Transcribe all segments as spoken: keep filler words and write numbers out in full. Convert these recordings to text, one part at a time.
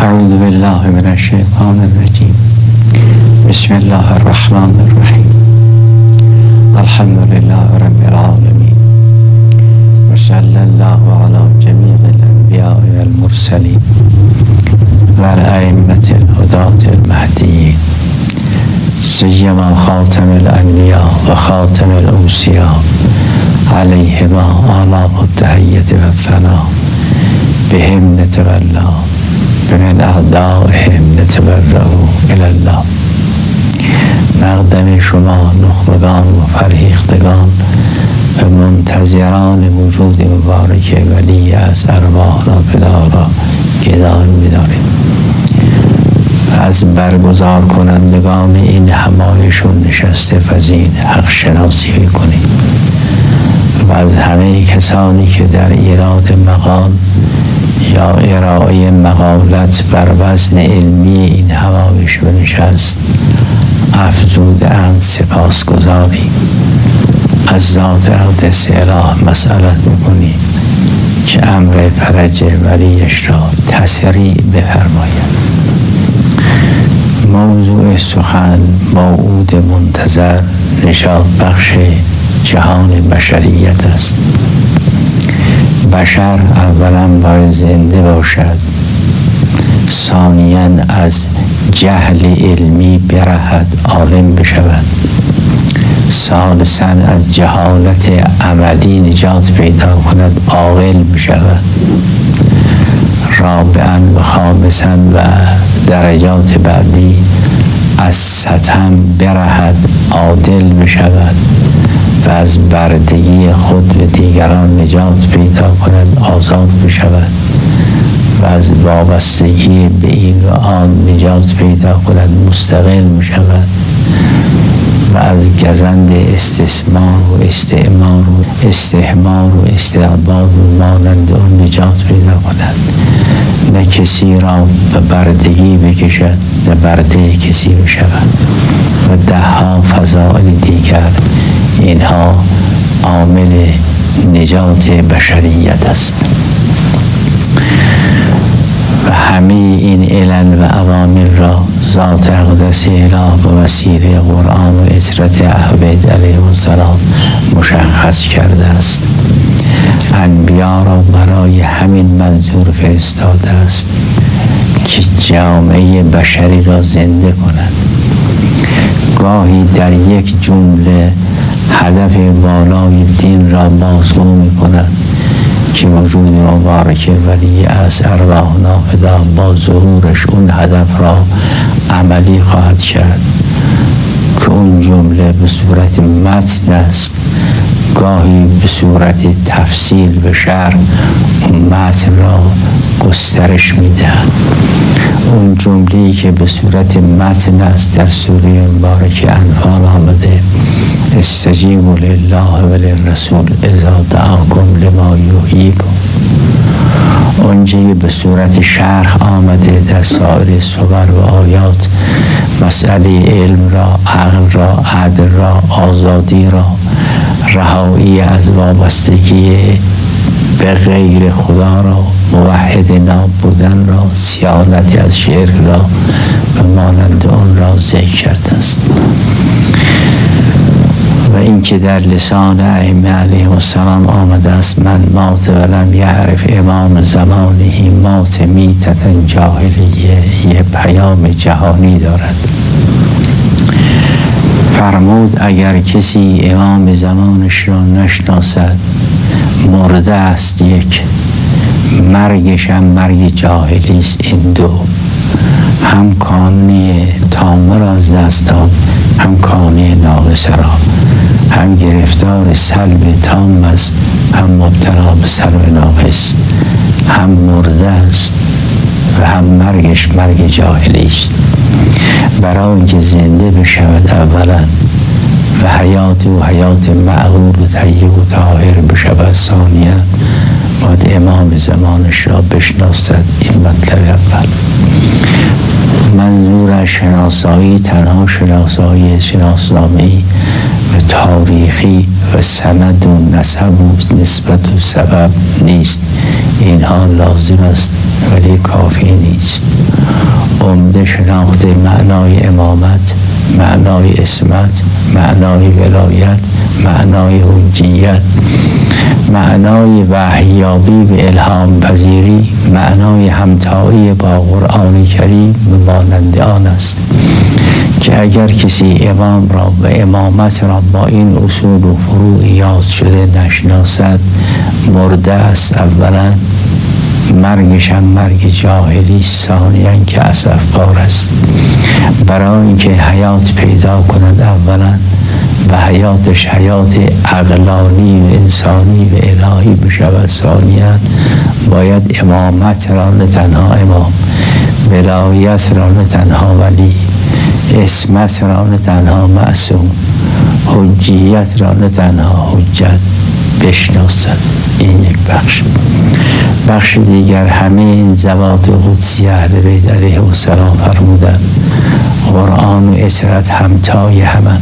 اعوذ بالله من الشیطان الرجیم. بسم الله الرحمن الرحیم. الحمد لله رب العالمین و صلی الله علی جمیع الانبیاء والمرسلین و الائمة الهداة المهدیین سیما خاتم الانبیاء و خاتم الاوصیاء علیهما آلاء التحیة و الثناء بهم نتولا من اعدائهم نتبرأوا الی الله. مقدم شما نخبگان و فرهیختگان و منتظران وجود مبارک ولی از ارواحنا فدا را گدای می‌داریم. از برگزار کنندگان این همایشون نشسته فزین حق شناسی می‌کنیم و از همه کسانی که در ایراد مقال یا ارائه مقالت بر وزن علمی این همایش بنشست افزوده اند سپاس گذاریم. از ذات اقدس اله مسئلت میکنیم که امر فرج ولیش را تسریع بفرماید. موضوع سخن موعود منتظر نجات بخش جهان بشریت است. بشر اولا باید زنده باشد، ثانیاً از جهل علمی برهد عالم بشود، ثالثاً از جهالت عملی نجات پیدا کند عاقل بشود، رابعاً و خامساً و درجات بعدی از ستم برهد عادل بشود و از بردگی خود و دیگران نجات پیدا کند آزاد بشود و از وابستگی به این و آن نجات پیدا کند مستقل بشود و از گزند استثمار و استعمار و استحمار و استعباد و مانند آن نجات پیدا کند، نه کسی را به بردگی بکشد نه برده کسی بشود و ده ها فضائل دیگر. اینها عامل نجات بشریت است و همه این علل و عوامل را ذات اقدس اله و وسیله قرآن و اطرت اهل علیه السلام مشخص کرده است. انبیا را برای همین منظور فرستاده است که جامعه بشری را زنده کند. گاهی در یک جمله هدف بالای دین را بازگو می کند که وجود مبارک ولی از ارواحنا فدا با ظهورش اون هدف را عملی خواهد کرد که اون جمله به صورت متن است، گاهی به صورت تفصیل و شرح اون متن را گسترش میدهد. اون جمله‌ای که به صورت متن است در سوره مبارک انفال آمده: استجیبوا لله و للرسول اذا دعاکم لما یحییکم. اونجایی به صورت شرح آمده در سایر سور و آیات مسئله علم را، عقل را، عدل را، آزادی را، رهایی از وابستگی به غیر خدا را، موحد نابودن را، صیانت از شرک را و مانند آن را ذکر کرده است. و اینکه در لسان ائمه علیهم السلام آمده است: من مات ولم یعرف امام زمانه مات میتة جاهلیه، یه پیام جهانی دارد. فرمود اگر کسی امام زمانش را نشناسد مرده است، یک مرگش هم مرگ جاهلی است. این دو هم کانه تامه را از دست داد، هم کانه ناقص را، هم گرفتار سلب تام است، هم مبتلا به سلب ناقص، هم مرده است و هم مرگش مرگ جاهلی است. برای اینکه زنده بشود اولا و حیات و حیات معقول و طیب و طاهر بشود ثانیا باید امام زمانش را بشناسد. این مطلب اول. منظور شناسایی تنها شناسایی شناسنامه‌ای و تاریخی و سند و نسب و نسبت و سبب نیست. اینها لازم است ولی کافی نیست. عمده شناخت معنای امامت، معنای اسمت، معنای ولایت، معنای حجیت، معنای وحیابی و الهام پذیری، معنای همتایی با قرآن کریم به مانند آن است که اگر کسی امام را و امامت را با این اصول و فروع یاد شده نشناسد، مرده است. اولا مرگش هم مرگ جاهلی، ثانیاً که اسفبار است. برای اینکه حیات پیدا کند اولا و حیاتش حیات عقلانی و انسانی و الهی بشود، ثانیاً باید امامت را نه تنها امام، ولایت را نه تنها ولی، اسمت را نه تنها معصوم، حجیت را نه تنها حجت بشناسد. این یک بخش. بخش دیگر همه این ذوات قدسی اهل بیت علیهم السلام فرمودند قرآن و اطرت همتای همن.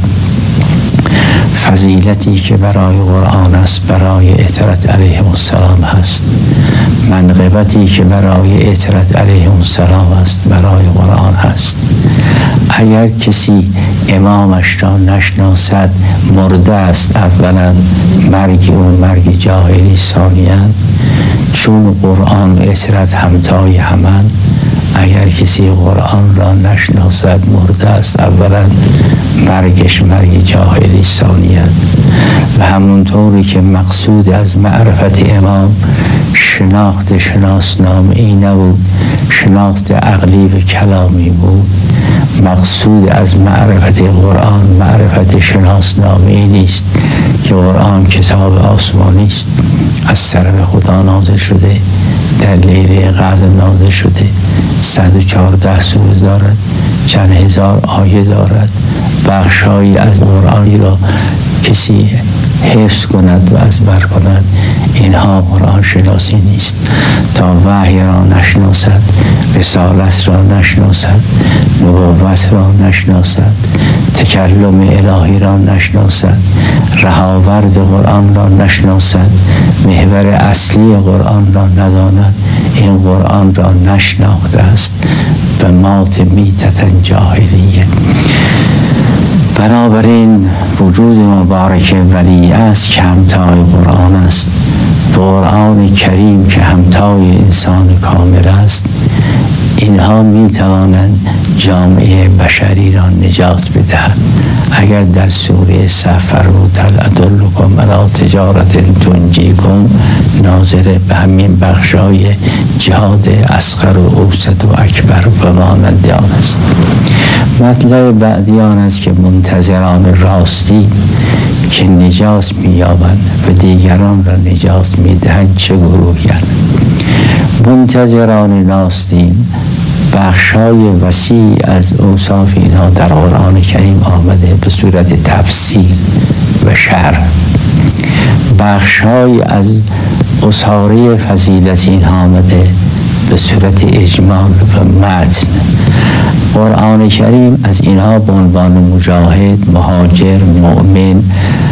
فضیلتی که برای قرآن است برای اطرت علیهم السلام هست، منقبتی که برای اطرت علیهم السلام است برای قرآن هست. اگر کسی امامش را نشناسد مرده است. اولا مرگ اون مرگ جاهلی، ثانیاً چون قرآن و اطرت همتای همن، اگر کسی قرآن را نشناسد مرده است. اولا مرگش مرگ جاهلی، ثانیاً و همونطوری که مقصود از معرفت امام شناخت شناسنامه ای نبود، شناخت عقلی و کلامی بود، مقصود از معرفت قرآن معرفت شناسنامه ای نیست که قرآن کتاب آسمانی است، از طرف خدا نازل شده، در لیله قدر نازل شده، صد و چهارده سوره دارد، چند هزار آیه دارد. بخشایی از قرآنی را کسی حفظ کند و ازبر کند، اینها قرآن شناسی نیست. تا وحی را نشناسد، رسالت را نشناسد، نبوت را نشناسد، تکلم الهی را نشناسد، رهاورد قرآن را نشناسد، محور اصلی قرآن را نداند، این قرآن را نشناخته است. و مات میتة جاهلیه. بنابراین وجود مبارک ولی است که همتای قرآن است. قرآن کریم که همتای انسان کامل است. اینها می توانند جامعه بشری را نجات بدهند. اگر در سوره صف فرمود هل ادلکم علی تجارت تنجیکم، ناظر به همین بخشای جهاد اصغر و اوسط و اکبر و مانند آن است. مطلب بعدی آن است که منتظران راستی که نجات می‌یابند و دیگران را نجات می‌دهند چه گروهی‌اند؟ منتظران راستی بخشای وسیع از اوصاف اینها در قرآن کریم آمده به صورت تفصیل و شرح. بخشای از اصاره فضیلت اینها آمده به صورت اجمال و متن. قرآن کریم از اینها به عنوان مجاهد، مهاجر، مؤمن،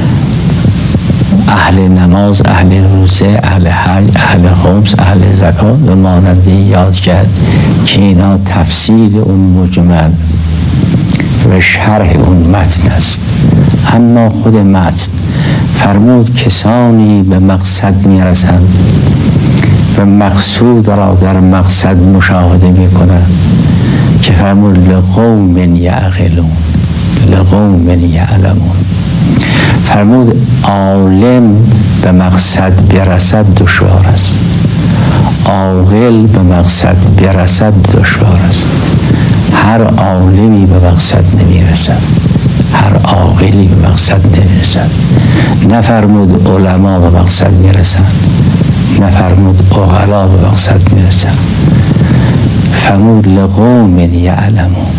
اهل نماز، اهل روزه، اهل حج، اهل خمس، اهل زکات و ماننده یاد کرد که اینا تفصیل اون مجمل و شرح اون متن است. اما خود متن فرمود کسانی به مقصد میرسند و مقصود را در مقصد مشاهده میکنند که فرمود لقوم یعقلون، لقوم یعلمون. فرمود عالم به مقصد برسد دشوار است، عاقل به مقصد برسد دشوار است. هر عالمی به مقصد نمیرسد، هر عاقلی به مقصد نمیرسد. نفرمود علما به مقصد میرسند، نفرمود عقلا به مقصد میرسند. فرمود لقوم یعلمون،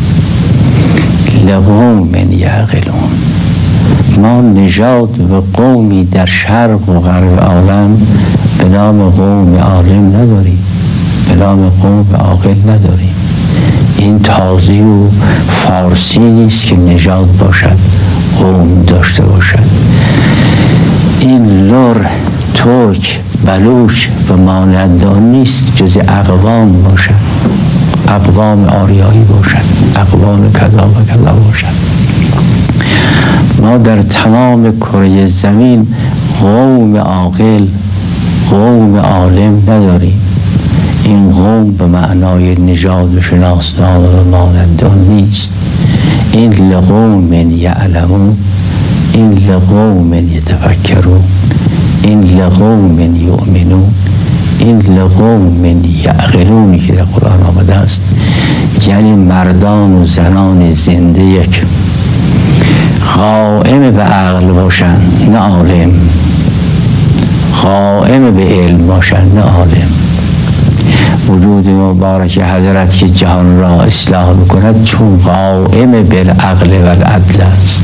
لقوم یعقلون. ما نژاد و قومی در شرق و غرب عالم به نام قوم عالم نداریم، به نام قوم عاقل نداریم. این تازی و فارسی نیست که نژاد باشد، قوم داشته باشد. این لر، ترک، بلوچ و مانند آن نیست جز اقوام باشد، اقوام آریایی باشد، اقوام کذا و کذا باشد. ما در تمام کره زمین قوم عاقل، قوم عالم نداریم. این قوم به معنای نژاد و شناسنامه و مانند آن نیست. این لقوم یعلمون، این لقوم یتفکرون، این لقوم یؤمنون، این لقوم یعقلونی که در قرآن آمده است، یعنی مردان و زنان زنده یک قائم به عقل باشند نه عالم، قائم به علم باشند نه عالم. وجود مبارک حضرت که جهان را اصلاح بکند چون قائم بالعقل و العدل است.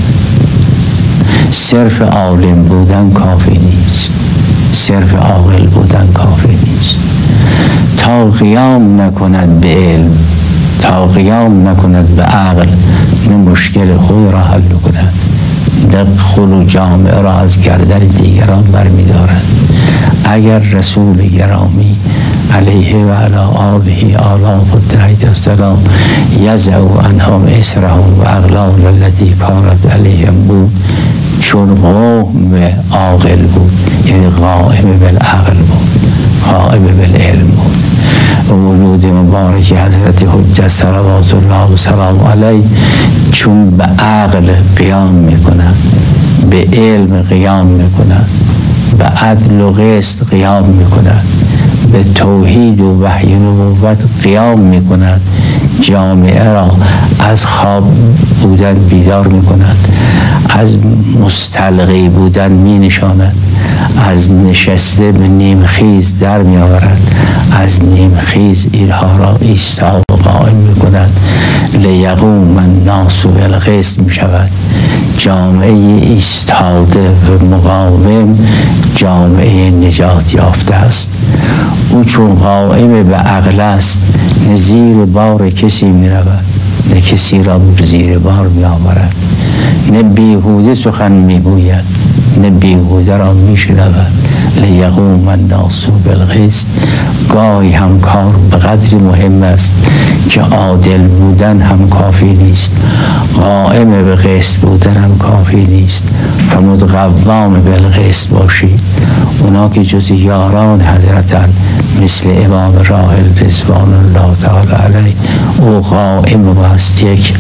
صرف عالم بودن کافی نیست، صرف عاقل بودن کافی نیست. تا قیام نکند به علم، تا قیام نکند به عقل، نه مشکل خود را حل کند، نه خلو جامعه را از گردن دیگران برمی‌دارد. اگر رسول گرامی علیه و علی آله آلاف التحید السلام یزعو عنهم اسرهم و اغلال التي کانت علیهم بود، چون قوم عاقل بود، یعنی قائم بالعقل بود، قائم بالعلم بود. وجود مبارک حضرت حجت صلوات الله و سلام علیه چون به عقل قیام میکنند، به علم قیام میکنند، به عدل و قسط قیام میکنند، به توحید و وحی نبوت قیام میکنند، جامعه را از خواب بودن بیدار میکند، از مستلقی بودن می نشاند، از نشسته به نیمخیز در می آورد، از نیمخیز اینها را ایستا و قائم می کند. لیقوم الناس بالقسط می شود. جامعه ایستاده و مقاوم جامعه نجات یافته است. او چون قائم به عقل است نه زیر بار کسی می رود، نه کسی را زیر بار می آورد، نه بیهوده سخن می گوید، نه بیهوده را می شنود. لیقوم الناس بالقسط. گاهی هم کار به قدری مهم است که عادل بودن هم کافی نیست، قائم به قسط بودن هم کافی نیست. فرمود قوام بالقسط باشید. اونا که جز یاران حضرتن مثل امام راحل رضوان الله تعالی علیه، او قائم بست یک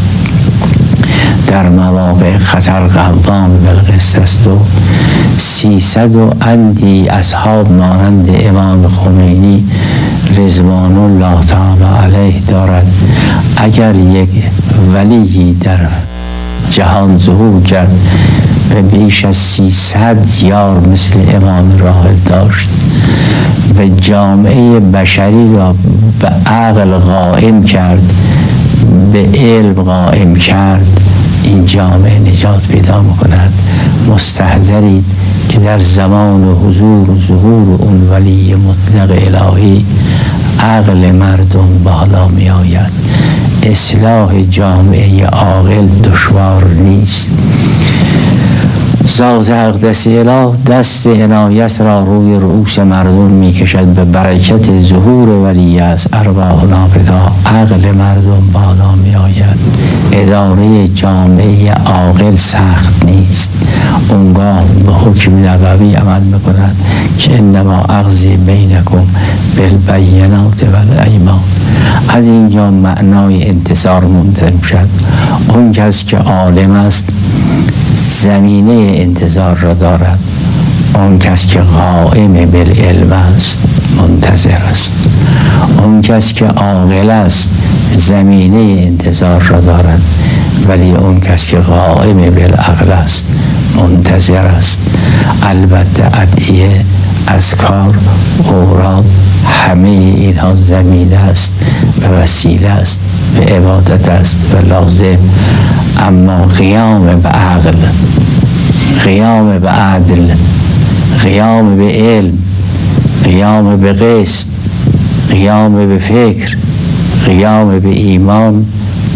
در مواقع خطر قوام بالقسط است. و سیصد و اندی اصحاب مانند امام خمینی رضوان الله تعالی علیه دارد. اگر یک ولی در جهان ظهور کرد و بیش از سیصد یار مثل امام راحل داشت و جامعه بشری را به عقل قائم کرد، به علم قائم کرد، این جامعه نجات پیدا می‌کند. مستحضرید که در زمان و حضور و ظهور اون ولی مطلق الهی عقل مردم بالا می آید. اصلاح جامعه عاقل دشوار نیست. ذات اقدس اله دست عنایت را روی رؤوس مردم می کشد. به برکت ظهور ولی از ارواح نافدا عقل مردم بالا می آید. اداره جامعه عاقل سخت نیست. اونگاه به حکم نبوی عمل میکند که انما اقضی بینکم بالبینات والایمان. از اینجا معنای انتصار منتظم شد. اون کس که عالم است زمینه انتظار را دارد، اون کس که قائم بالعلم است منتظر است. اون کس که عاقل است زمینه انتظار را دارد، ولی اون کس که قائم بالعقل است منتظر است. البته ادعیه، اذکار، اوراد همه اینها زمینه است و وسیله است و عبادت است و لازم. اما قیام به عقل، قیام به عدل، قیام به علم، قیام به قسط، قیام به فکر، قیام به ایمان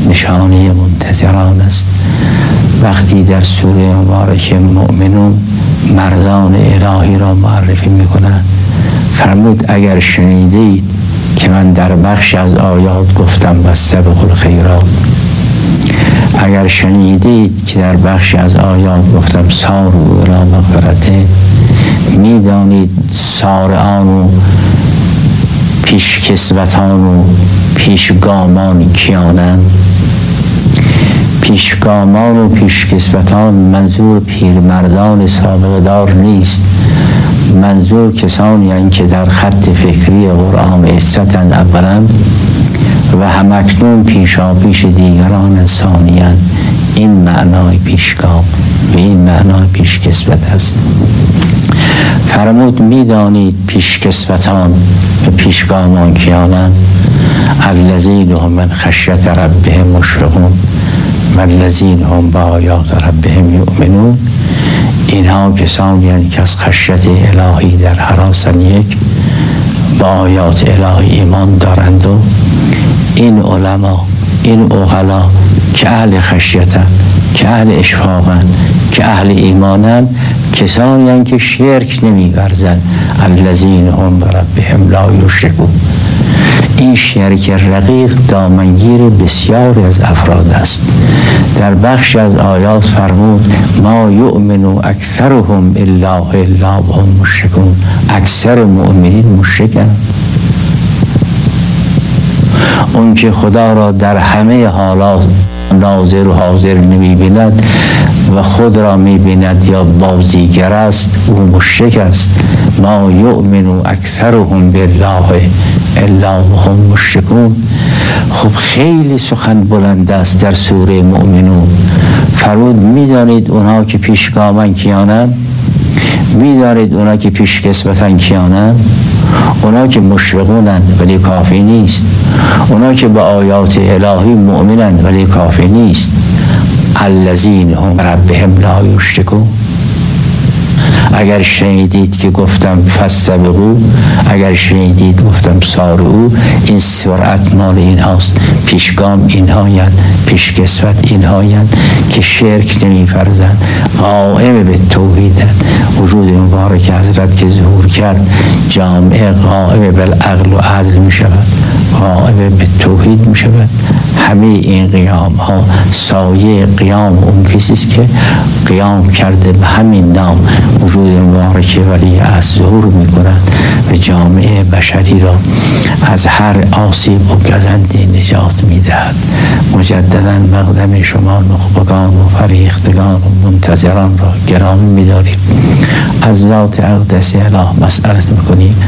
نشانه منتظران است. وقتی در سوره مبارکه مؤمنون مردان الهی را معرفی میکنند. فرمود اگر شنیدید که من در بخش از آیات گفتم واستبقوا الخیرات، اگر شنیدید که در بخش از آیات گفتم ساروا الی مغفرته، میدانید سارعان و پیشکسوتان و پیشگامان کیانند؟ پیشگامان و پیشکسوتان منظور پیرمردان سابقه دار نیست، منظور کسانی هستند که در خط فکری قرآن عصرتند اولا و همکنون پیشا پیش دیگران ثانیاً. این معنای پیشگام و این معنای پیشکسوت است. فرمود میدانید پیشکسوتان و پیشگامان کیانند؟ الذین هم من خشیت ربهم مشفقون و الذین هم بآیات ربهم یؤمنون. اینها کسانی هستند که از خشیت الهی در هراسن یک با آیات الهی ایمان دارند. و این علما، این عقلا که اهل خشیتن، که اهل اشفاقن، که اهل ایمانن، کسانی هستند که شرک نمی ورزند. الذین هم بربهم لا یشرکون. این شرک رقیق دامنگیر بسیاری از افراد است. در بخش از آیات فرمود ما یؤمن اکثرهم الا الا وهم مشرکون. اکثر مؤمنین مشرکند. اون که خدا را در همه حالات ناظر و حاضر نمی بیند و خود را می بیند یا بازیگر است، او مشرک است. ما یؤمن اکثرهم بالله الا وهم مشرکون. خب خیلی سخن بلند است در سوره مؤمنون. فرمود میدانید اونها که پیشگامان کیانند؟ میدانید اونها که پیشکسوتن کیانند؟ اونا که مشفقونند ولی کافی نیست. اونا که به آیات الهی مؤمنند ولی کافی نیست. الذین هم ربهم لا یشرکون. اگر شنیدید که گفتم فاستبقوا، اگر شنیدید گفتم سارعوا، این سرعت مال این هاست. پیشگام این هایند، پیشکسوت این هایند که شرک نمی فرزند، قائم به توحیدند. وجود مبارک حضرت که ظهور کرد جامعه قائم بالعقل و عدل می شود، قائم به توحید می شود. همه این قیام ها سایه قیام اون کسی است که قیام کرده به همین نام وجود مبارک ولی از ظهور می کند و جامعه بشری را از هر آسیب و گزندی نجات می دهد. مجددا مقدم شما نخبگان و فریختگان و منتظران را گرامی می داریم. از ذات اقدس اله مسئلت می کنیم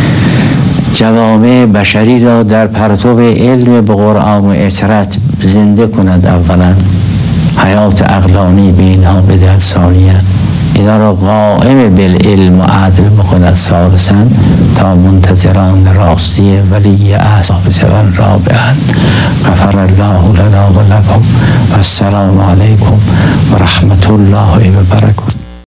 جوامع بشری را در پرتو علم به قرآن و اطرت زنده کند. اولا حیات عقلانی به اینها بدهد. ثانیا اینا را قائم بالعلم و عدل بکند. ثالثا تا منتظران راستی ولی اصحاب سوان رابعا. غفر الله لنا و لکم و السلام علیکم و رحمت الله و برکاته.